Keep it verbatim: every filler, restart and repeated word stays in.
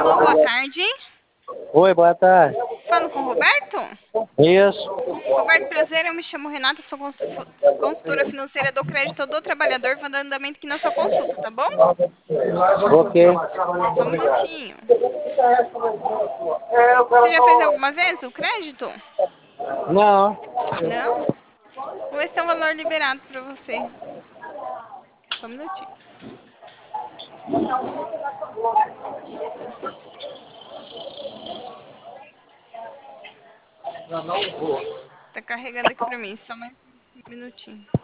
Alô, boa tarde. Oi, boa tarde. Falo com o Roberto? Isso. Roberto, prazer, eu me chamo Renata, sou consu- consultora financeira do Crédito do Trabalhador, vou dar andamento aqui na sua consulta, tá bom? Ok. Só um minutinho. Você já fez alguma vez o crédito? Não. Não? Vou ver se tem um valor liberado para você. Só um minutinho. Tá carregando aqui para mim, só mais um minutinho.